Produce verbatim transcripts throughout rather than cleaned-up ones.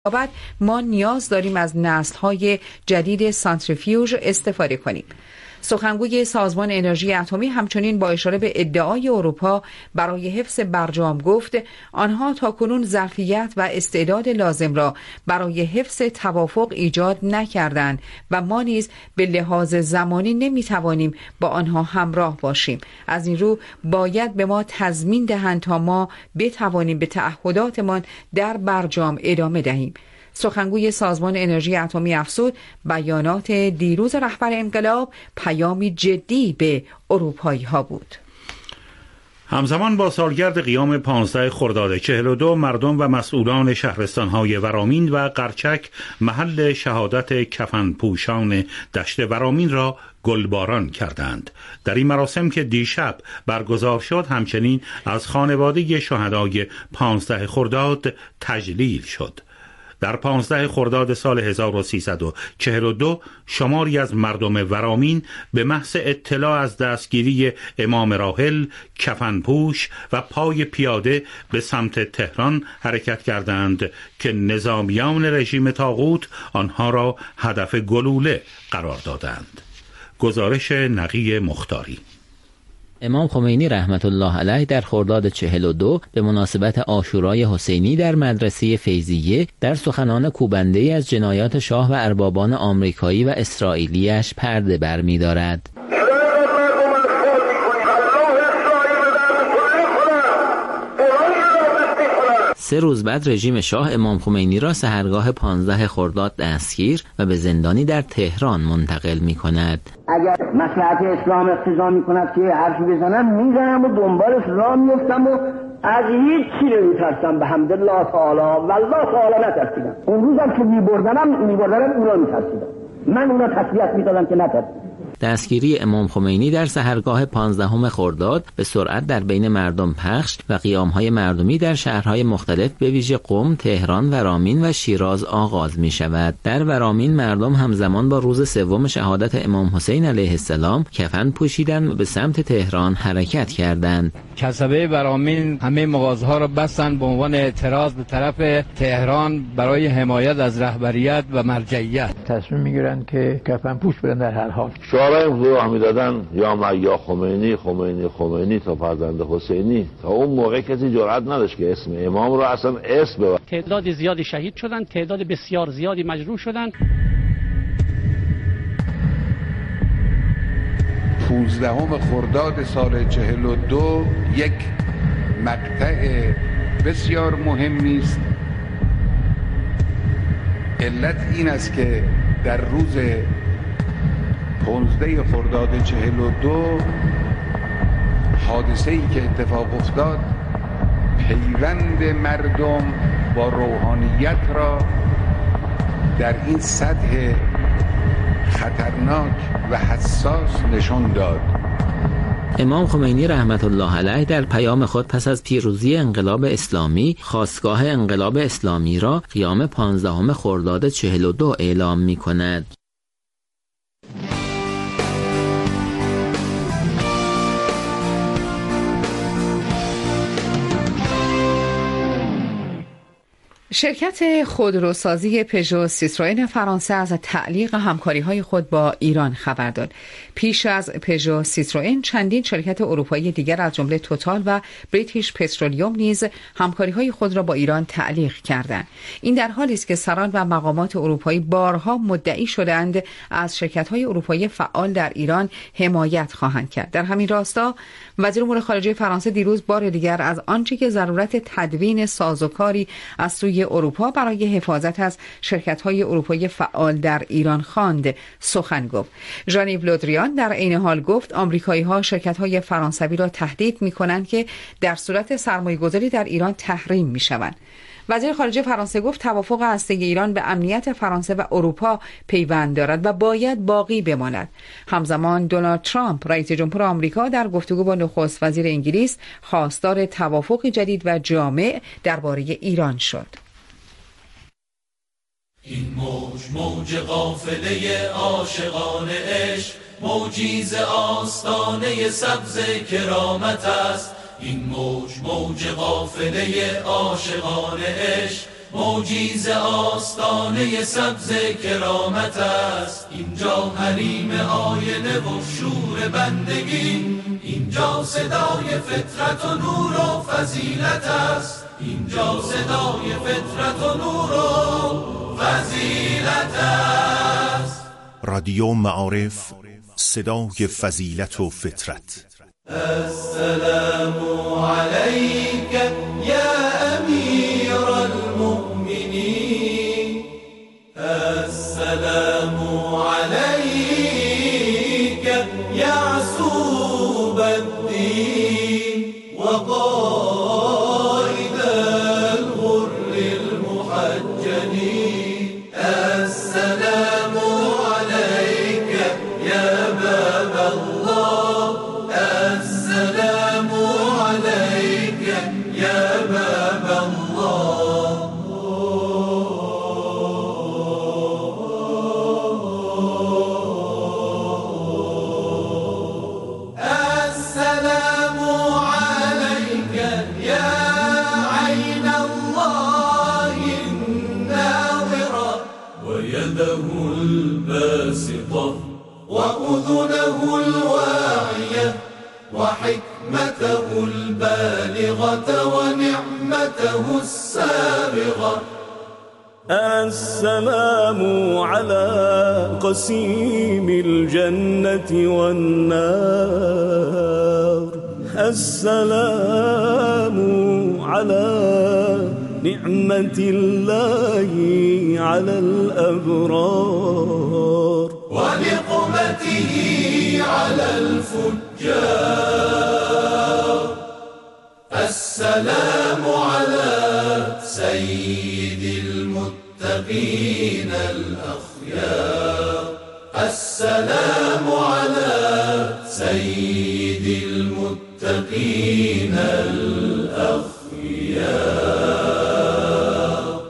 بعد ما نیاز داریم از نسل‌های جدید سانتریفیوژ استفاده کنیم. سخنگوی سازمان انرژی اتمی همچنین با اشاره به ادعای اروپا برای حفظ برجام گفت آنها تاکنون ظرفیت و استعداد لازم را برای حفظ توافق ایجاد نکردند و ما نیز به لحاظ زمانی نمیتوانیم با آنها همراه باشیم. از این رو باید به ما تضمین دهند تا ما بتوانیم به تعهداتمان در برجام ادامه دهیم. سخنگوی سازمان انرژی اتمی افزود بیانات دیروز رهبر انقلاب پیامی جدی به اروپایی ها بود. همزمان با سالگرد قیام پانزده خرداد چهل و دو مردم و مسئولان شهرستان‌های ورامین و قرچک محل شهادت کفن پوشان دشت ورامین را گلباران کردند. در این مراسم که دیشب برگزار شد همچنین از خانواده شهدای پانزده خرداد تجلیل شد. در پانزده خرداد سال هزار و سیصد و چهل و دو شماری از مردم ورامین به محض اطلاع از دستگیری امام راحل کفنپوش و پای پیاده به سمت تهران حرکت کردند که نظامیان رژیم طاغوت آنها را هدف گلوله قرار دادند. گزارش نقی مختاری. امام خمینی رحمت الله علیه در خرداد چهل و دو به مناسبت عاشورای حسینی در مدرسه فیضیه در سخنان کوبنده‌ای از جنایات شاه و اربابان آمریکایی و اسرائیلیش پرده برمی‌دارد. سه روز بعد رژیم شاه امام خمینی را سحرگاه پانزده خرداد دستگیر و به زندانی در تهران منتقل می کند. اگر مصلحت اسلام اقتضا می کند که حرفی بزنم میزنم و دنبالش راه میفتم و از هیچ چی نمیترسم به حمد الله تعالی و الله تعالی نترسیدم. اون روزم که میبردنم میبردنم اونا میترسیدم، من اونا تسلیت میدادم که نترسیدم. دستگیری امام خمینی در سحرگاه پانزدهم خرداد به سرعت در بین مردم پخش و قیام‌های مردمی در شهرهای مختلف به ویژه قم، تهران، ورامین و شیراز آغاز می شود. در ورامین مردم همزمان با روز سوم شهادت امام حسین علیه السلام کفن پوشیدند و به سمت تهران حرکت کردند. کسبه ورامین همه مغازه‌ها را بستند به عنوان اعتراض به طرف تهران برای حمایت از رهبریت و مرجعیت. تصمیم می‌گیرند که کفن پوش بدن در هر حال. شعارهای امضا میدادن یا یا خمینی خمینی خمینی تا فرزند حسینی. تا اون موقع کسی جرئت نداشت که اسم امام رو اصلا اسم ببره. تعداد زیادی شهید شدند، تعداد بسیار زیادی مجروح شدند. پانزدهم خرداد سال چهل و دو یک مقطع بسیار مهمی است. علت این است که در روز پانزده خرداد چهل و دو حادثه‌ای که اتفاق افتاد پیوند مردم با روحانیت را در این سطح خطرناک و حساس نشان داد. امام خمینی رحمت الله علیه در پیام خود پس از پیروزی انقلاب اسلامی خاستگاه انقلاب اسلامی را قیام پانزدهم خرداد چهل و دو اعلام می کند. شرکت خودروسازی پژو سیتروئن فرانسه از تعلیق همکاری‌های خود با ایران خبر داد. پیش از پژو سیتروئن چندین شرکت اروپایی دیگر از جمله توتال و بریتیش پترولیوم نیز همکاری‌های خود را با ایران تعلیق کردند. این در حالی است که سران و مقامات اروپایی بارها مدعی شدند از شرکت‌های اروپایی فعال در ایران حمایت خواهند کرد. در همین راستا وزیر امور خارجه فرانسه دیروز بار دیگر از آنچه که ضرورت تدوین سازوکاری از سوی اروپا برای حفاظت از شرکت‌های اروپایی فعال در ایران خواند سخن گفت. ژان-ایو لودریان در عین حال گفت آمریکایی‌ها شرکت‌های فرانسوی را تهدید می‌کنند که در صورت سرمایه‌گذاری در ایران تحریم می‌شوند. وزیر خارجه فرانسه گفت توافق هسته‌ای ایران به امنیت فرانسه و اروپا پیوند دارد و باید باقی بماند. همزمان دونالد ترامپ رئیس جمهور آمریکا در گفتگو با نخست وزیر انگلیس خواستار توافق جدید و جامع درباره ایران شد. این موج موج قافله عاشقان عشق، موجی ز آستانه سبز کرامت است. این موج موج قافله عاشقان عشق، معجزه آستانه سبز کرامت است. اینجا حریم آینه و شور بندگی، اینجا صدای فطرت و نور و فضیلت است. اینجا صدای فطرت و نور و فضیلت است. رادیو معارف، صدای فضیلت و فطرت. السلام علیک یا امیر المؤمنین، السلام علیک یعصوب الدین و قائد الغر المحجلین. السلام علیک یا باب الله، السلام علیک یا باب الله. السلام علیک یا عین الله الناظرة ويده الباسطة وأذنه الواعية وحكمته البالغة ونعمته السابغة. السلام على قسيم الجنة والنار، السلام على نعمة الله على الأبرار ونقمته على الفجار. السلام على سيد المتقين الأخيار، السلام على سيد المتقين الأخيار.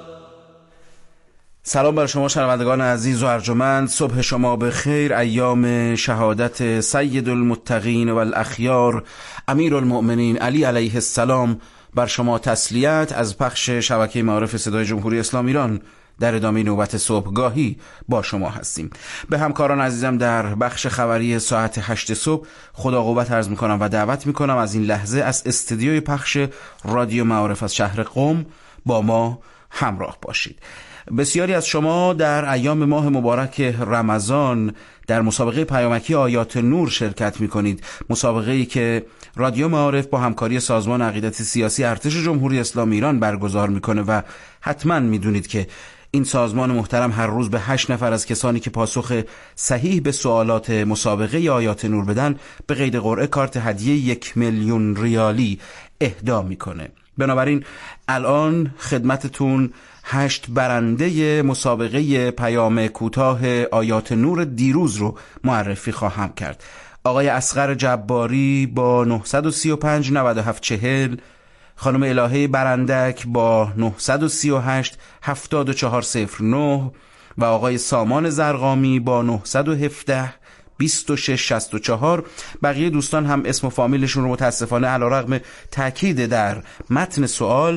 سلام بر شما شنوندگان عزیز و ارجمند، صبح شما به خیر. ایام شهادت سید المتقین و الاخیار امیر المؤمنین علی علیه السلام بر شما تسلیت از پخش شبکه معارف صدای جمهوری اسلامی ایران. در ادامه نوبت صبحگاهی با شما هستیم. به همکاران عزیزم در بخش خبری ساعت هشت صبح خدا قوت عرض میکنم و دعوت میکنم از این لحظه از استدیوی پخش رادیو معارف از شهر قم با ما همراه باشید. بسیاری از شما در ایام ماه مبارک رمضان در مسابقه پیامکی آیات نور شرکت میکنید. مسابقه‌ای که رادیو معارف با همکاری سازمان عقیدت سیاسی ارتش جمهوری اسلامی ایران برگزار میکنه و حتما میدونید که این سازمان محترم هر روز به هشت نفر از کسانی که پاسخ صحیح به سوالات مسابقه آیات نور بدن به قید قرعه کارت هدیه یک میلیون ریالی اهدا میکنه. بنابراین الان خدمتتون هشت برنده مسابقه پیام کوتاه آیات نور دیروز رو معرفی خواهم کرد. آقای اصغر جباری با نهصد و سی و پنج نود و هفت چهل، خانم الهه برندک با نهصد و سی و هشت هفتاد و چهار صفر نه و آقای سامان زرقامی با نهصد و هفده بیست و شش شصت و چهار. بقیه دوستان هم اسم و فامیلشون رو متاسفانه علیرغم تاکید در متن سوال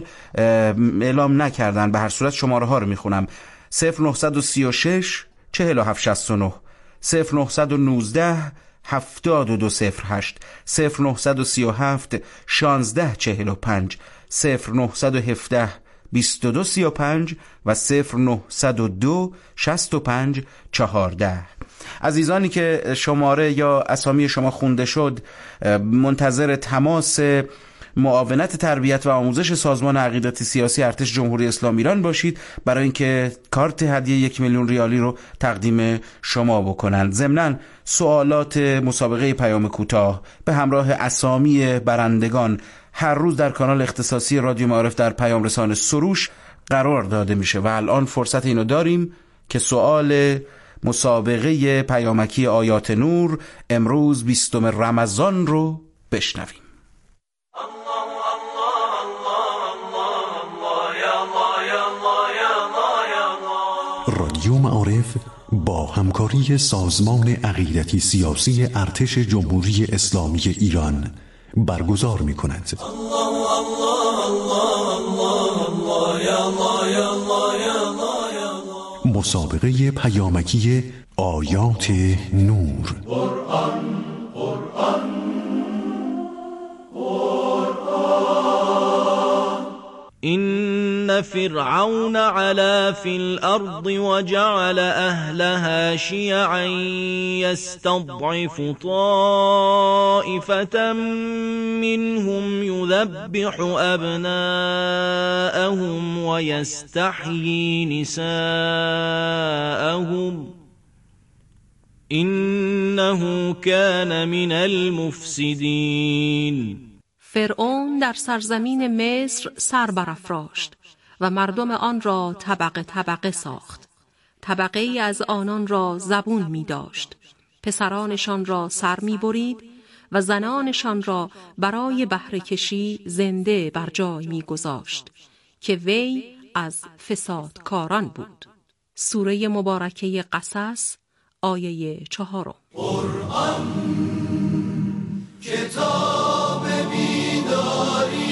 اعلام نکردن. به هر صورت شماره ها رو میخونم: صفر نهصد و سی و شش چهل و هفت شصت و نه، صفر نهصد و نوزده هفتاد و دو صفر هشت، صفر نهصد و سی و هفت شانزده چهل و پنج، صفر نهصد و هفده بیست و دو سی و پنج و صفر نهصد و دو شصت و پنج چهارده. عزیزانی که شماره یا اسامی شما خونده شد، منتظر تماس معاونت تربیت و آموزش سازمان عقیدت سیاسی ارتش جمهوری اسلامی ایران باشید برای اینکه کارت هدیه یک میلیون ریالی رو تقدیم شما بکنند. ضمناً سوالات مسابقه پیام کوتاه به همراه اسامی برندگان هر روز در کانال اختصاصی رادیو معارف در پیام رسان سروش قرار داده میشه و الان فرصت اینو داریم که سوال مسابقه پیامکی آیات نور امروز بیستم رمضان رو بشنویم. رادیو معارف با همکاری سازمان عقیدتی سیاسی ارتش جمهوری اسلامی ایران برگزار می کند. الله الله الله الله یا الله یا مسابقه پیامکی آیات نور. قرآن قرآن قرآن. إن فرعون علا في الأرض وجعل أهلها شيعا يستضعف طائفة منهم يذبح أبناءهم ويستحيي نساءهم إنه كان من المفسدين. فرعون در سرزمین مصر سر برافراشت و مردم آن را طبقه طبقه ساخت. طبقه ای از آنان را زبون می داشت. پسرانشان را سر می برید و زنانشان را برای بهره کشی زنده بر جای می گذاشت که وی از فسادکاران بود. سوره مبارکه قصص آیه چهارم. قرآن کتاب بیداری.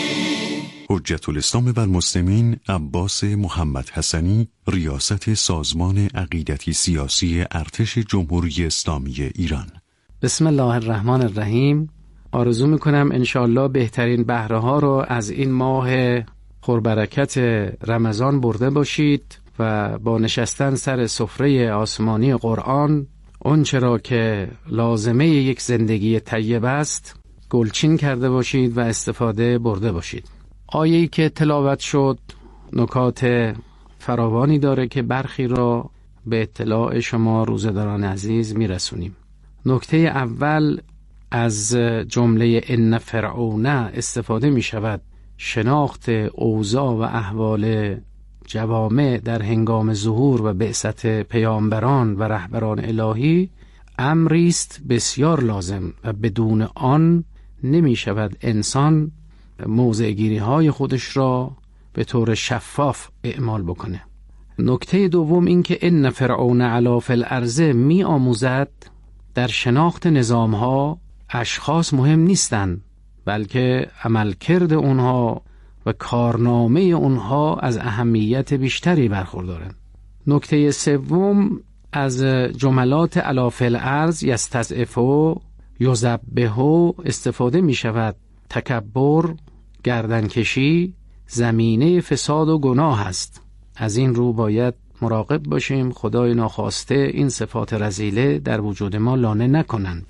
حجت الاسلام و المسلمین عباس محمد حسنی، ریاست سازمان عقیدتی سیاسی ارتش جمهوری اسلامی ایران. بسم الله الرحمن الرحیم. آرزو میکنم انشاءالله بهترین بهره ها رو از این ماه پربرکت رمضان برده باشید و با نشستن سر سفره آسمانی قرآن آنچه را که لازمه یک زندگی طیب است گلچین کرده باشید و استفاده برده باشید. آیه‌ای که تلاوت شد نکات فراوانی داره که برخی را به اطلاع شما روزه‌داران عزیز میرسونیم. نکته اول از جمله ان فرعون استفاده می شود شناخت اوضاع و احوال جوامع در هنگام ظهور و بعثت پیامبران و رهبران الهی امری است بسیار لازم و بدون آن نمی شود انسان موضع گیری های خودش را به طور شفاف اعمال بکنه. نکته دوم این که ان فرعون علا فی الارض می آموزد در شناخت نظام ها اشخاص مهم نیستند بلکه عملکرد اونها و کارنامه اونها از اهمیت بیشتری برخوردارند. نکته سوم از جملات علا فی الارض یستضعف یذبح استفاده می شود. تکبر، گردنکشی زمینه فساد و گناه است. از این رو باید مراقب باشیم خدای ناخواسته این صفات رذیله در وجود ما لانه نکنند.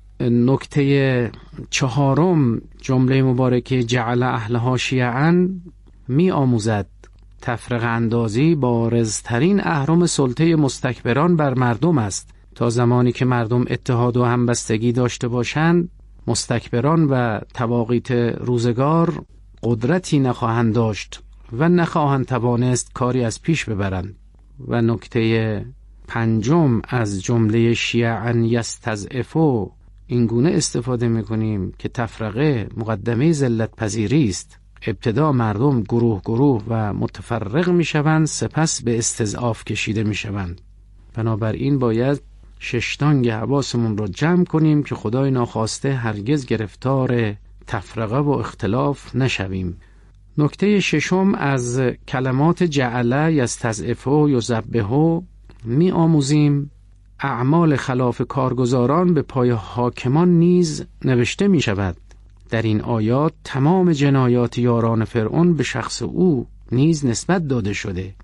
نکته چهارم جمله مبارکه جعل اهلها شیعا می آموزد تفرقه اندازی بارزترین اهرم سلطه مستکبران بر مردم است. تا زمانی که مردم اتحاد و همبستگی داشته باشند مستکبران و طواغیت روزگار قدرتی نخواهند داشت و نخواهند توانست کاری از پیش ببرند. و نکته پنجم از جمله شیعا یستضعف این گونه استفاده می‌کنیم که تفرقه مقدمه ذلت پذیری است. ابتدا مردم گروه گروه و متفرق میشوند سپس به استضعاف کشیده میشوند. بنابراین باید ششتانگ حواسمون رو جمع کنیم که خدای ناخواسته هرگز گرفتار تفرقه و اختلاف نشویم. نکته ششم از کلمات جعل یستضعف یذبح می آموزیم اعمال خلاف کارگزاران به پای حاکمان نیز نوشته می شود. در این آیات تمام جنایات یاران فرعون به شخص او نیز نسبت داده شده.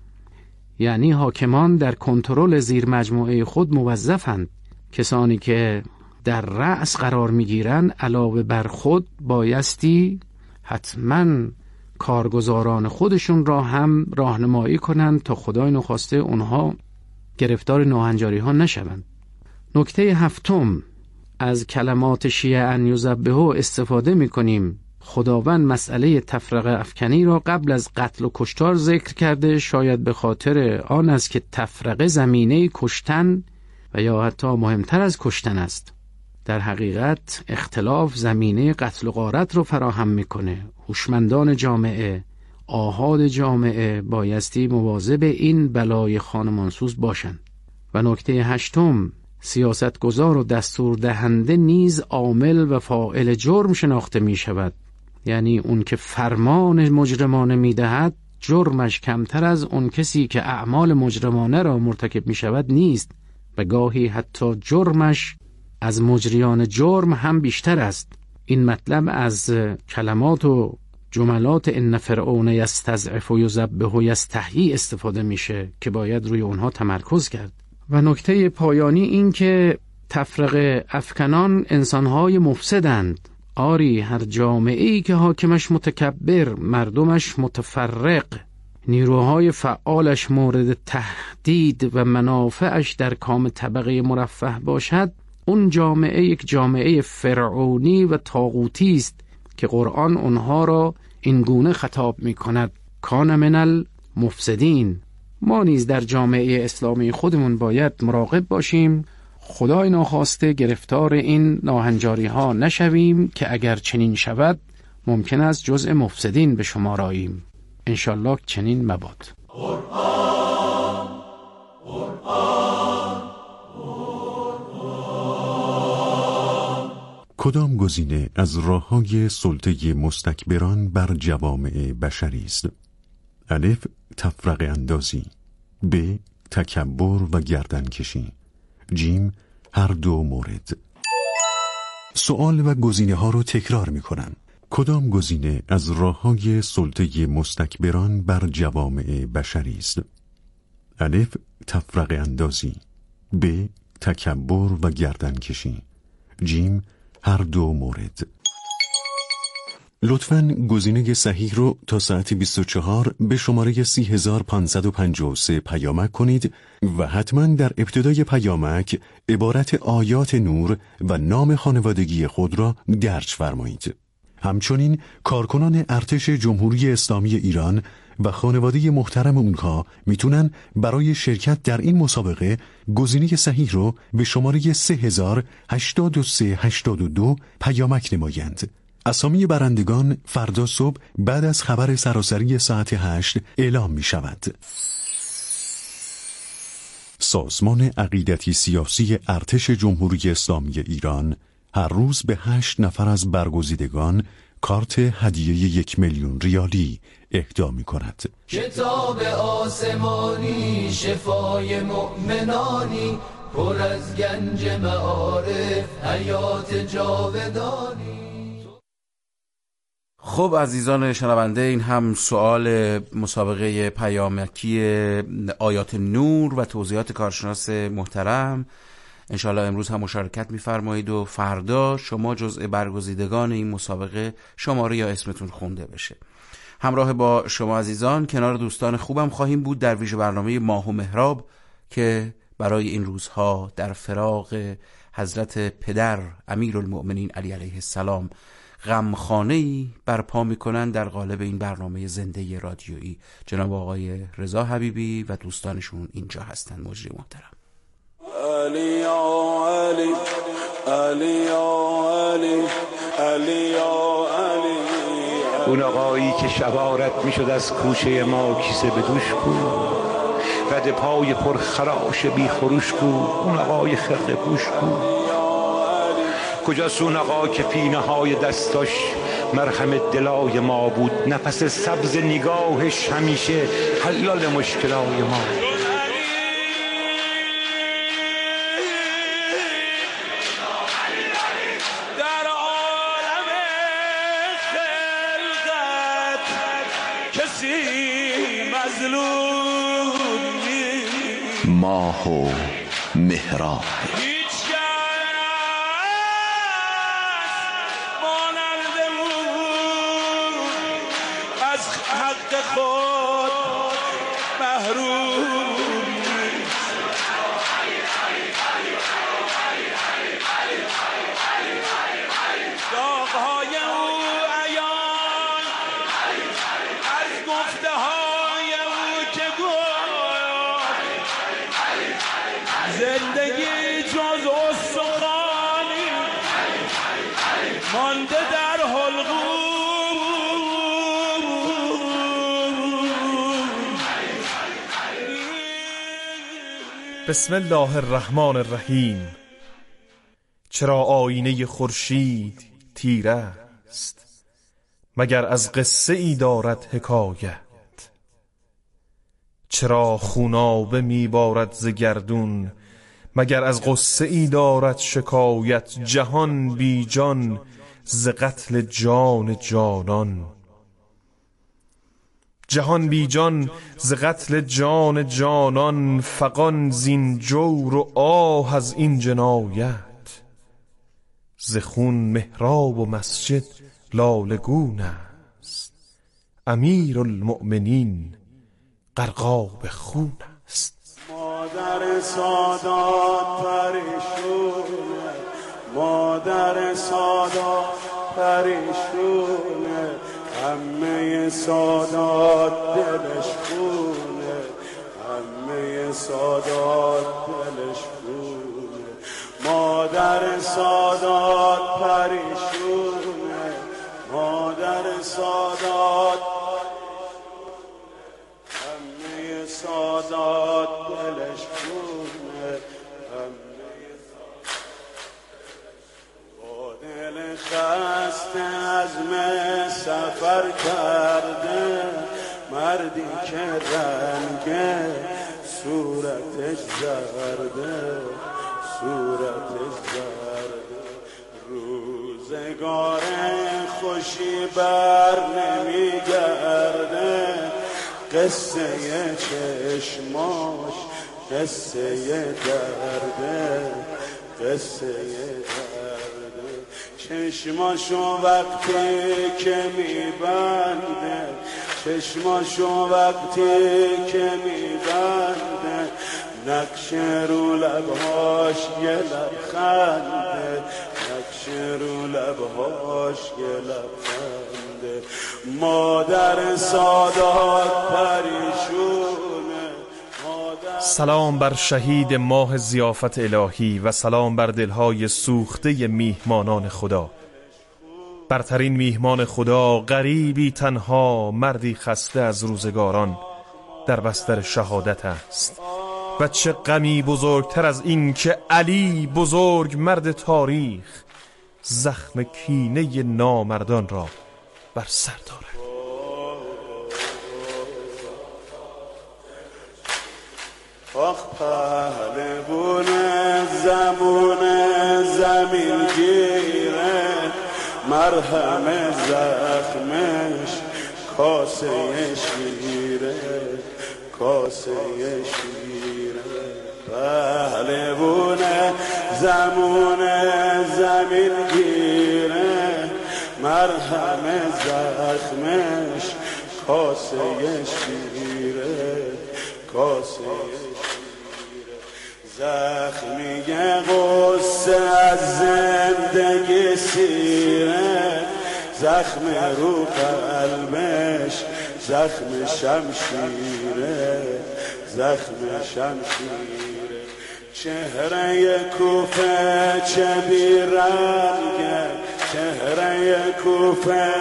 یعنی حاکمان در کنترل زیر مجموعه خود موظفند. کسانی که در رأس قرار می گیرند علاوه بر خود بایستی حتماً کارگزاران خودشون را هم راهنمایی کنند تا خدای نخواسته اونها گرفتار ناهنجاری ها نشوند. نکته هفتم از کلمات شیعا یذبح استفاده می کنیم. خداوند مسئله تفرقه افکنی را قبل از قتل و کشتار ذکر کرده، شاید به خاطر آن است که تفرقه زمینه کشتن و یا حتی مهمتر از کشتن است. در حقیقت اختلاف زمینه قتل و غارت رو فراهم میکنه. هوشمندان جامعه، آحاد جامعه بایستی مواظب این بلای خانمانسوز باشند. و نکته هشتم سیاستگزار و دستور دهنده نیز عامل و فاعل جرم شناخته می شود. یعنی اون که فرمان مجرمانه می دهد جرمش کمتر از اون کسی که اعمال مجرمانه را مرتکب می شود نیست و گاهی حتی جرمش از مجریان جرم هم بیشتر است. این مطلب از کلمات و جملات ان فرعون یستضعف و یذبح و یستحیی استفاده میشه که باید روی اونها تمرکز کرد. و نکته پایانی این که تفرقه افکنان انسانهای مفسدند. آری هر جامعه‌ای که حاکمش متکبر، مردمش متفرق، نیروهای فعالش مورد تهدید و منافعش در کام طبقه مرفه باشد، اون جامعه یک جامعه فرعونی و طاغوتی است که قرآن اونها را این گونه خطاب می کند: کان من المفسدین. ما نیز در جامعه اسلامی خودمون باید مراقب باشیم خدای ناخواسته گرفتار این ناهنجاری ها نشویم که اگر چنین شود ممکن است جزء مفسدین به شمار آییم. انشالله چنین مباد. قرآن قرآن قرآن. کدام گزینه از راه‌های سلطه مستکبران بر جوامع بشری است؟ الف تفرقه اندازی، ب تکبر و گردنکشی، جیم هر دو مورد. سوال و گزینه ها رو تکرار می کنم. کدام گزینه از راه‌های سلطه مستکبران بر جوامع بشری است؟ الف تفرقه اندازی، ب تکبر و گردنکشی، جیم هر دو مورد. لطفاً گزینه صحیح رو تا ساعت بیست و چهار به شماره سی هزار و پانصد و پنجاه و سه پیامک کنید و حتماً در ابتدای پیامک عبارت آیات نور و نام خانوادگی خود را درج فرمایید. همچنین کارکنان ارتش جمهوری اسلامی ایران و خانواده محترم اونها میتونن برای شرکت در این مسابقه گزینه صحیح رو به شماره سه هزار هشتاد و سه هشتاد و دو پیامک نمایند. اسامی برندگان فردا صبح بعد از خبر سراسری ساعت هشت اعلام می شود. سازمان عقیدتی سیاسی ارتش جمهوری اسلامی ایران هر روز به هشت نفر از برگزیدگان کارت هدیه یک میلیون ریالی اهدا می کند. کتاب آسمانی شفای مؤمنانی پر از گنج معارف حیات جاودانی. خب عزیزان شنونده، این هم سوال مسابقه پیامکی آیات نور و توضیحات کارشناس محترم. انشالله امروز هم مشارکت می‌فرمایید و فردا شما جزء برگزیدگان این مسابقه شماره یا اسمتون خونده بشه. همراه با شما عزیزان کنار دوستان خوبم خواهیم بود در ویژه برنامه ماه و محراب که برای این روزها در فراق حضرت پدر امیرالمؤمنین علی علیه السلام غمخانه‌ای برپا می‌کنند در قالب این برنامه زنده رادیویی. جناب آقای رضا حبیبی و دوستانشون اینجا هستند. مجری محترم. علی علی علی علی علی علی. اون آقایی که شبارت میشد از کوچه ما کیسه به دوش کو، رد پای پر خراش بی خروش کو، اون آقای خرقه پوش کو. کجاست اون آقا که پینه های دستاش مرهم دلای ما بود، نفس سبز نگاهش همیشه حلال مشکلای ما. در عالم خلقت کسی مظلوم نیست. ماه و محراب خود محروم داغ‌های او عیان از گفته های او که گفت زندگی جز استخوانی مانده در حلقوم. بسم الله الرحمن الرحیم. چرا آینه خورشید تیره است، مگر از قصه ای دارد حکایت. چرا خونابه میبارد ز گردون، مگر از غصه ای دارد شکایت. جهان بی جان ز قتل جان جانان، جهان بی جان ز قتل جان جانان. فغان زین جور و آه از این جنایت، ز خون محراب و مسجد لالگون است. امیر المؤمنین غرقاب خون است. مادر سادات پریشونه، مادر سادات پریشونه، همه سادات دلش خونه، همه سادات دلش خونه. مادر سادات پریشونه، مادر سادات همه سادات دلش خونه، همه با دل خسته عزم سفر کرده، مردی که رنگ صورتش زرده، صورتش زرده. روزگار خوشی بر نمیگرده، قصه چشماش قصه درده، قصه درده. چشماشو وقتی که میبنده، چشماشو وقتی که میبنده، نقش رو لبهاش یه لبخنده، نقش رو لبهاش یه لبخنده. مادر سادات پریشونه، مادر سلام بر شهید ماه ضیافت الهی و سلام بر دلهای سوخته میهمانان خدا. برترین میهمان خدا، غریبی تنها، مردی خسته از روزگاران در بستر شهادت است. و چه غمی بزرگتر از این که علی بزرگ مرد تاریخ زخم کینه نامردان را بر سر دارد. آخ پهلوان زمان زمین گیره، مرهم زخمش کاسه شیره، کاسه شیره. پهلوان زمان زمین گیره، مرهم زخمش کاسه شیره، کاسه شیره. زخمی غصه از زندگی سیره، زخم رو قلبش زخم شمشیره، زخم شمشیره. چهره کوفه چه بیرنگه، چهره کوفه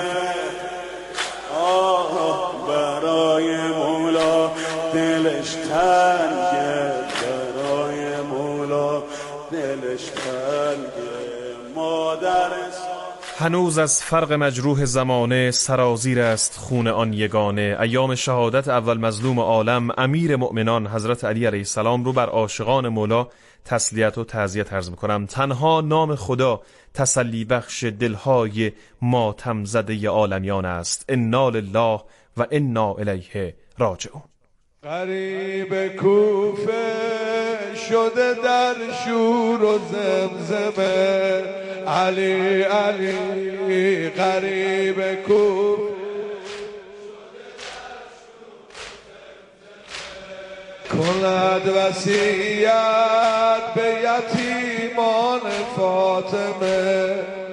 آه برای مولا دلش تنگه، برای مولا دلش تنگه. مادر هنوز از فرق مجروح زمانه سرازیر است خون آن یگانه. ایام شهادت اول مظلوم عالم امیر مؤمنان حضرت علی علیه السلام رو بر عاشقان مولا تسلیت و تعزیت عرض می‌کنم. تنها نام خدا تسلی بخش دلهای ماتم زده عالمیان است. انا لله و انا الیه راجعون. غریب کوفه شده در شور و زمزمه، علی علی غریب کوفه کند وصیت به یتیمان فاطمه.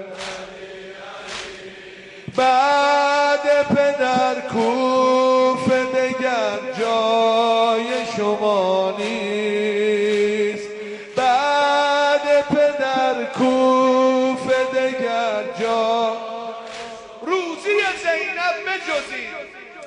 بعد پدر کوفه دگر جای شما نیست، بعد پدر کوفه دگر جا. روزی زینب بجزید،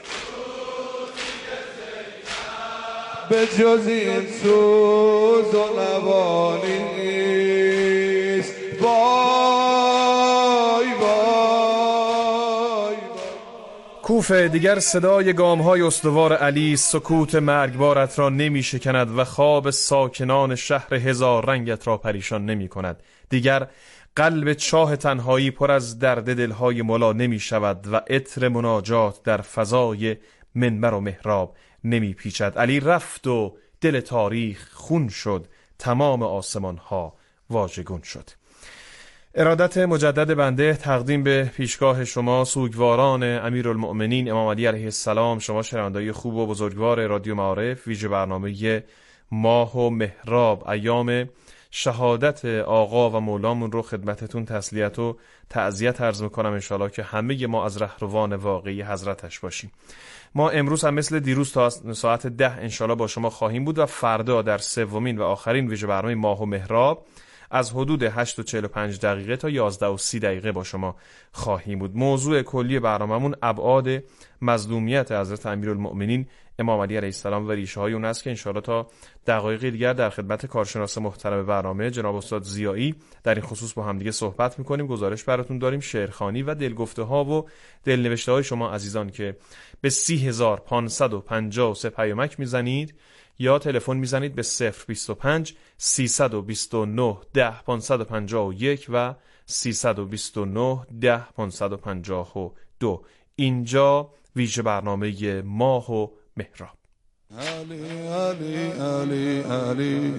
به جز این سوز و نوانی نیست. وای وای معروف دیگر صدای گام‌های استوار علی سکوت مرگبارت را نمی شکند و خواب ساکنان شهر هزار رنگت را پریشان نمی کند. دیگر قلب چاه تنهایی پر از درد دلهای ملا نمی شود و عطر مناجات در فضای منبر و محراب نمی پیچد. علی رفت و دل تاریخ خون شد، تمام آسمان ها واژگون شد. ارادت مجدد بنده تقدیم به پیشگاه شما سوگواران امیرالمؤمنین امام علی علیه السلام، شما شنوندگان خوب و بزرگوار رادیو معارف، ویژه برنامه ماه و محراب، ایام شهادت آقا و مولامون رو خدمتتون تسلیت و تعزیت عرض میکنم، انشاءالله که همه ما از رهروان واقعی حضرتش باشیم. ما امروز هم مثل دیروز تا ساعت ده انشاءالله با شما خواهیم بود و فردا در سومین و آخرین ویژه برنامه ماه و محراب از حدود هشت و چهل و پنج دقیقه تا یازده و سی دقیقه با شما خواهیم بود. موضوع کلی برنامه‌مون ابعاد مظلومیت حضرت امیرالمؤمنین امام علی علیه السلام و ریشه های اون است که انشاءالله تا دقایق دیگر در خدمت کارشناس محترم برنامه جناب استاد ضیایی در این خصوص با همدیگه صحبت می‌کنیم. گزارش براتون داریم شعرخوانی و دلگفته ها و دلنوشته های شما عزیزان که به سی هزار و پانصد و پنجاه و سه پیامک میزنید یا تلفن میزنید به صفر بیست و پنج سیصد و بیست و نه ده پانصد و پنجاه و یک و سیصد و بیست و نه ده پانصد و پنجاه و دو. اینجا ویژه برنامه ماه و محراب. علی علی علی علی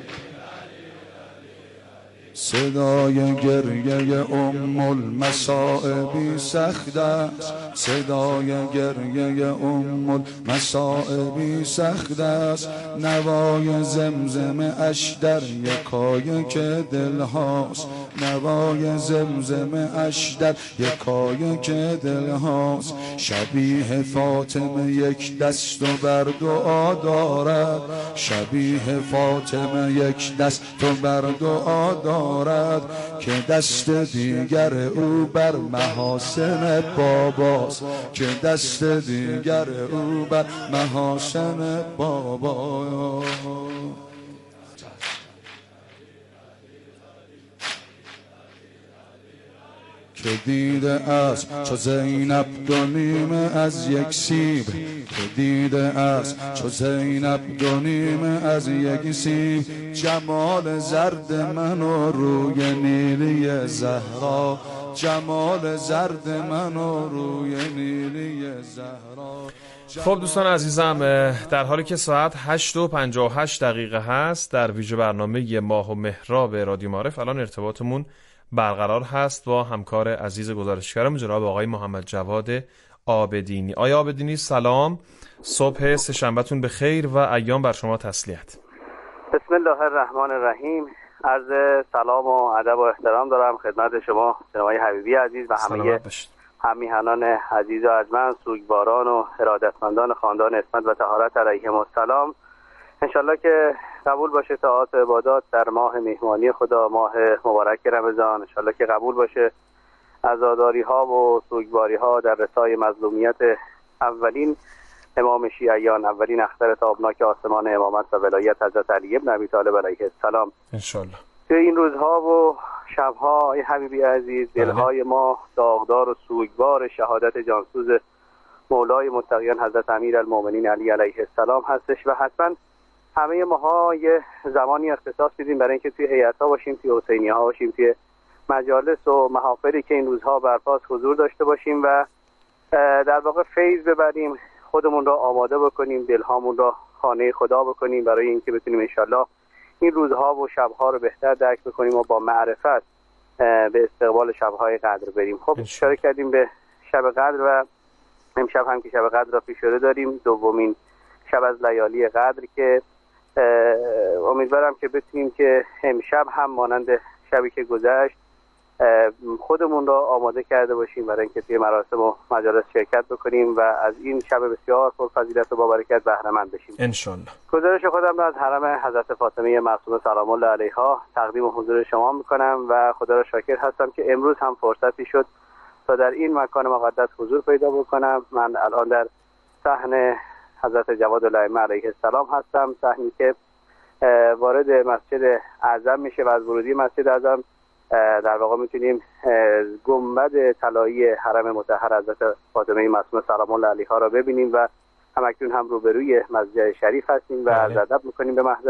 صدای گریه ام المصائبی سخت است، صدای گریه ام المصائبی سخت است، نوای زمزم اش در یکای که دل هاست، نوای زمزم اش در یکای که دل هاست، شبیه فاطمه یک دست و بر دعا دارد، شبیه فاطمه یک دست و بر دعا دارد که دست دیگر او بر محاسن باباست، که دست دیگر او بر محاسن بابا. که دیده است چو زینب دو نیمه از یک سیب، که دیده است چو زینب دو نیمه از یک سیب، جمال زرد من و روی نیلی زهرا، جمال زرد من و روی نیلی زهرا. خب دوستان عزیزم، در حالی که ساعت هشت و پنجاه و هشت دقیقه هست در ویژه برنامه ماه و محراب رادیو معارف، الان ارتباطمون برقرار هست با همکار عزیز گزارشگرم جناب آقای محمد جواد عابدینی. آقای عابدینی سلام، صبح سه شنبهتون به خیر و ایام بر شما تسلیت. بسم الله الرحمن الرحیم. عرض سلام و ادب و احترام دارم خدمت شما جناب حبیبی عزیز و همه همیهنان عزیز و ارجمند، سوگواران و ارادتمندان خاندان اسمت و طهارت علیهم السلام. انشالله که قبول باشه طاعات و عبادات در ماه مهمانی خدا، ماه مبارک رمضان. انشالله که قبول باشه عزاداری ها و سوگواری ها در رسای مظلومیت اولین امام شیعیان، اولین اختر تابناک آسمان امامت و ولایت حضرت علی ابن ابی طالب علیه السلام. انشالله توی این روزها و شبها ای حبیبی عزیز، دلهای ما داغدار و سوگوار شهادت جانسوز مولای متقیان حضرت امیرالمؤمنین علی علیه السلام هستش و حتما همه ماها یه زمانی اختصاص میدیم برای اینکه توی هیئت‌ها باشیم، توی حسینی‌ها باشیم، توی مجالس و محافلی که این روزها برپاست حضور داشته باشیم و در واقع فیض ببریم، خودمون را آماده بکنیم، دلهامون را خانه خدا بکنیم برای اینکه بتونیم انشالله این روزها و شبها رو بهتر درک بکنیم و با معرفت به استقبال شبهای قدر بریم. خب اشاره کردیم به شب قدر و امشب هم که شب قدر را پیش رو داریم، دومین شب از لیالی قدر که امیدوارم که بتونیم که امشب هم مانند شبی که گذشت خودمون را آماده کرده باشیم برای اینکه توی مراسم و مجالس شرکت بکنیم و از این شب بسیار پرفضیلت و بابرکت بهره مند بشیم ان شاء الله. گزارش خودم را از حرم حضرت فاطمه معصومه سلام الله علیها تقدیم حضور شما میکنم و خدا را شاکر هستم که امروز هم فرصتی شد تا در این مکان مقدس حضور پیدا بکنم. من الان در صحن حضرت جواد الائمه علیه السلام هستم، صحنی که وارد مسجد اعظم میشه و از ورودی مسجد اعظم در واقع میتونیم گنبد طلایی حرم مطهر حضرت فاطمه معصومه سلام الله علیها را ببینیم و همکنون هم روبروی مسجد شریف هستیم و از ادب میکنیم به محضر